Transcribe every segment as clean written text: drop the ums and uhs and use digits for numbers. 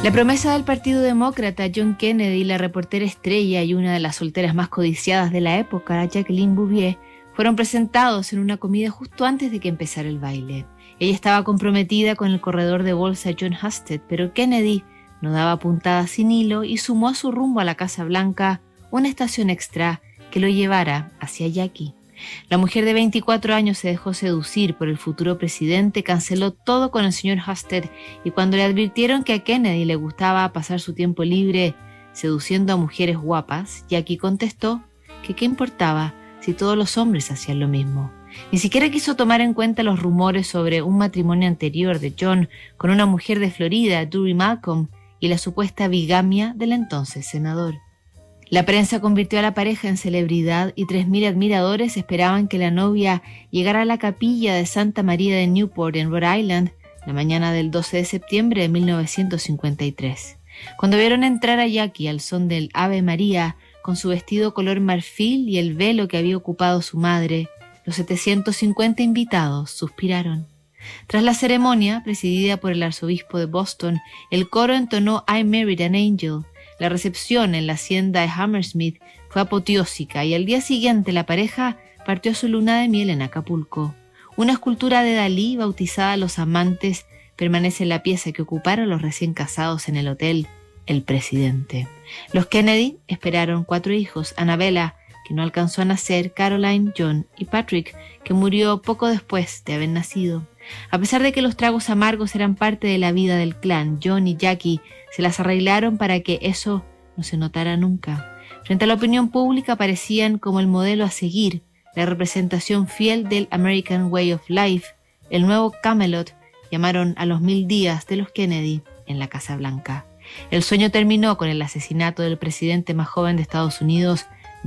La promesa del Partido Demócrata, John Kennedy, la reportera estrella y una de las solteras más codiciadas de la época, Jacqueline Bouvier, fueron presentados en una comida justo antes de que empezara el baile. Ella estaba comprometida con el corredor de bolsa John Husted, pero Kennedy no daba puntada sin hilo y sumó a su rumbo a la Casa Blanca una estación extra que lo llevara hacia Jackie. La mujer de 24 años se dejó seducir por el futuro presidente, canceló todo con el señor Husted y cuando le advirtieron que a Kennedy le gustaba pasar su tiempo libre seduciendo a mujeres guapas, Jackie contestó que qué importaba si todos los hombres hacían lo mismo. Ni siquiera quiso tomar en cuenta los rumores sobre un matrimonio anterior de John con una mujer de Florida, Drury Malcolm, y la supuesta bigamia del entonces senador. La prensa convirtió a la pareja en celebridad y 3.000 admiradores esperaban que la novia llegara a la capilla de Santa María de Newport en Rhode Island la mañana del 12 de septiembre de 1953. Cuando vieron entrar a Jackie al son del Ave María, con su vestido color marfil y el velo que había ocupado su madre, los 750 invitados suspiraron. Tras la ceremonia, presidida por el arzobispo de Boston, el coro entonó I Married an Angel. La recepción en la hacienda de Hammersmith fue apoteósica y al día siguiente la pareja partió a su luna de miel en Acapulco. Una escultura de Dalí, bautizada Los Amantes, permanece en la pieza que ocuparon los recién casados en el hotel El Presidente. Los Kennedy esperaron 4 hijos: Annabella, que no alcanzó a nacer, Caroline, John y Patrick, que murió poco después de haber nacido. A pesar de que los tragos amargos eran parte de la vida del clan, John y Jackie se las arreglaron para que eso no se notara nunca. Frente a la opinión pública parecían como el modelo a seguir, la representación fiel del American Way of Life, el nuevo Camelot. Llamaron a los 1000 días de los Kennedy en la Casa Blanca. El sueño terminó con el asesinato del presidente más joven de Estados Unidos en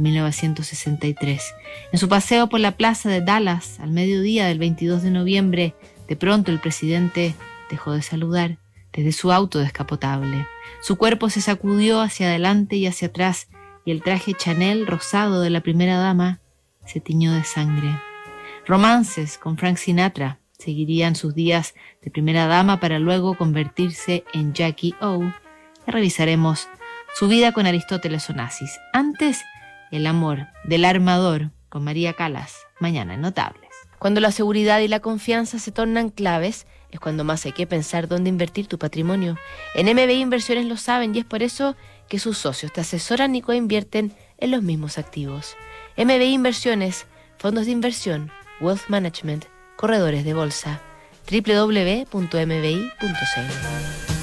1963. En su paseo por la plaza de Dallas al mediodía del 22 de noviembre, de pronto el presidente dejó de saludar desde su auto descapotable. Su cuerpo se sacudió hacia adelante y hacia atrás y el traje Chanel rosado de la primera dama se tiñó de sangre. Romances con Frank Sinatra seguirían sus días de primera dama para luego convertirse en Jackie O. Y revisaremos su vida con Aristóteles Onassis. Antes, el amor del armador con María Callas, mañana en Notables. Cuando la seguridad y la confianza se tornan claves, es cuando más hay que pensar dónde invertir tu patrimonio. En MBI Inversiones lo saben y es por eso que sus socios te asesoran y coinvierten en los mismos activos. MBI Inversiones, fondos de inversión, wealth management, corredores de bolsa. www.mbi.cl